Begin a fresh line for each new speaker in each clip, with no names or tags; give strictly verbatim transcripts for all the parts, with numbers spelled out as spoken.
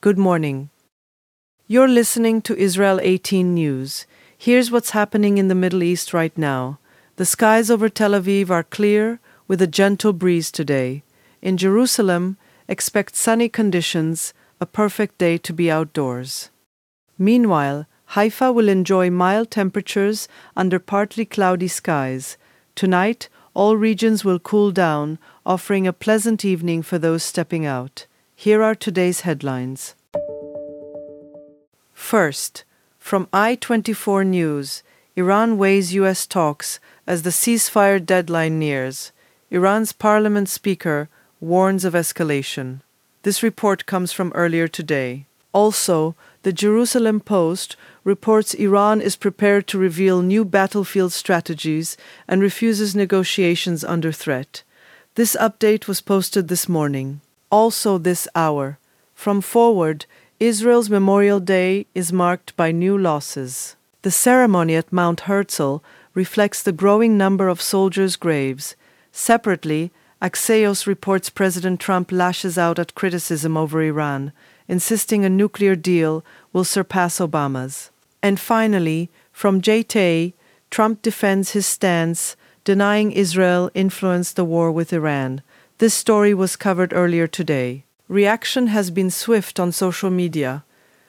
Good morning. You're listening to Israel eighteen News. Here's what's happening in the Middle East right now. The skies over Tel Aviv are clear, with a gentle breeze today. In Jerusalem, expect sunny conditions, a perfect day to be outdoors. Meanwhile, Haifa will enjoy mild temperatures under partly cloudy skies. Tonight, all regions will cool down, offering a pleasant evening for those stepping out. Here are today's headlines. First, from I twenty-four News, Iran weighs U S talks as the ceasefire deadline nears. Iran's parliament speaker warns of escalation. This report comes from earlier today. Also, the Jerusalem Post reports Iran is prepared to reveal new battlefield strategies and refuses negotiations under threat. This update was posted this morning. Also this hour, from Forward, Israel's Memorial Day is marked by new losses. The ceremony at Mount Herzl reflects the growing number of soldiers' graves. Separately, Axios reports President Trump lashes out at criticism over Iran, insisting a nuclear deal will surpass Obama's. And finally, from J T A, Trump defends his stance, denying Israel influenced the war with Iran. This story was covered earlier today. Reaction has been swift on social media.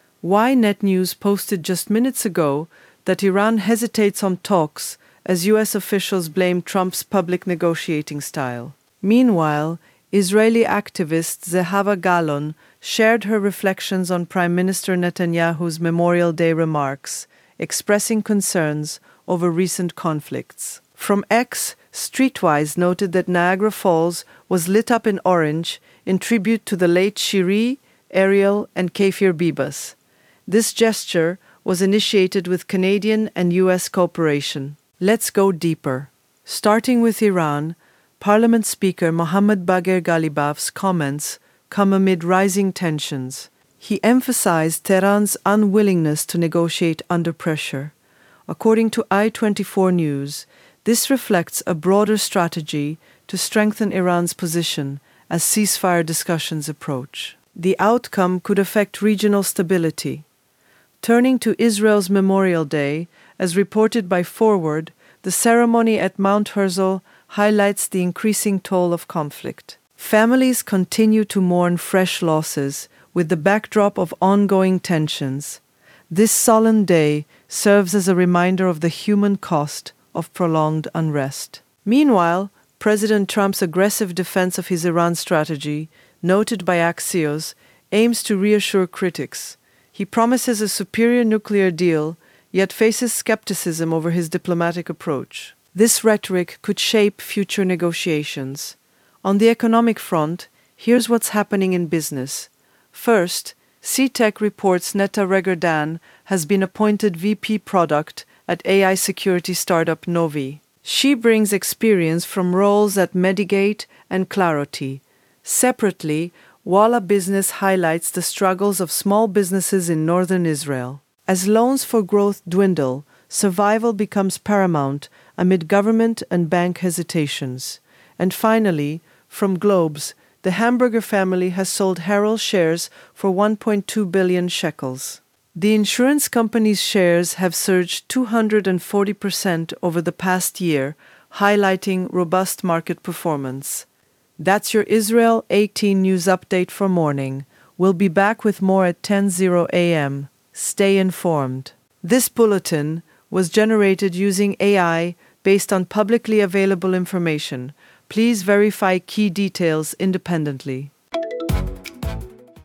Ynet News posted just minutes ago that Iran hesitates on talks as U S officials blame Trump's public negotiating style. Meanwhile, Israeli activist Zehava Galon shared her reflections on Prime Minister Netanyahu's Memorial Day remarks, expressing concerns over recent conflicts. From X, Streetwise noted that Niagara Falls was lit up in orange in tribute to the late Shiri, Ariel, and Kefir Bibas. This gesture was initiated with Canadian and U S cooperation. Let's go deeper. Starting with Iran, Parliament Speaker Mohammad Bagher Ghalibaf's comments come amid rising tensions. He emphasized Tehran's unwillingness to negotiate under pressure. According to I twenty-four News, this reflects a broader strategy to strengthen Iran's position as ceasefire discussions approach. The outcome could affect regional stability. Turning to Israel's Memorial Day, as reported by Forward, the ceremony at Mount Herzl highlights the increasing toll of conflict. Families continue to mourn fresh losses with the backdrop of ongoing tensions. This solemn day serves as a reminder of the human cost of prolonged unrest. Meanwhile, President Trump's aggressive defense of his Iran strategy, noted by Axios, aims to reassure critics. He promises a superior nuclear deal, yet faces skepticism over his diplomatic approach. This rhetoric could shape future negotiations. On the economic front, here's what's happening in business. First, C Tech reports Netta Regerdan has been appointed V P Product at A I security startup Novi. She brings experience from roles at Medigate and Clarity. Separately, Walla Business highlights the struggles of small businesses in northern Israel. As loans for growth dwindle, survival becomes paramount amid government and bank hesitations. And finally, from Globes, the Hamburger family has sold Herald shares for one point two billion shekels. The insurance company's shares have surged two hundred forty percent over the past year, highlighting robust market performance. That's your Israel eighteen News update for morning. We'll be back with more at ten a.m. Stay informed. This bulletin was generated using A I based on publicly available information. Please verify key details independently.